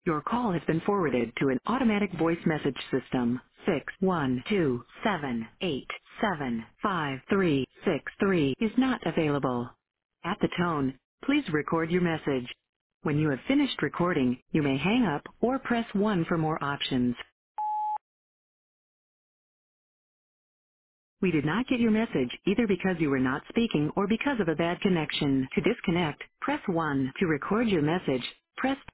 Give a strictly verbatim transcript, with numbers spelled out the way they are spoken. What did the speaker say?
Your call has been forwarded to an automatic voice message system. Six one two seven eight seven five three six three is not available. At the tone, please record your message. When you have finished recording, you may hang up or press one for more options. We did not get your message either because you were not speaking or because of a bad connection. To disconnect, press one. To record your message, press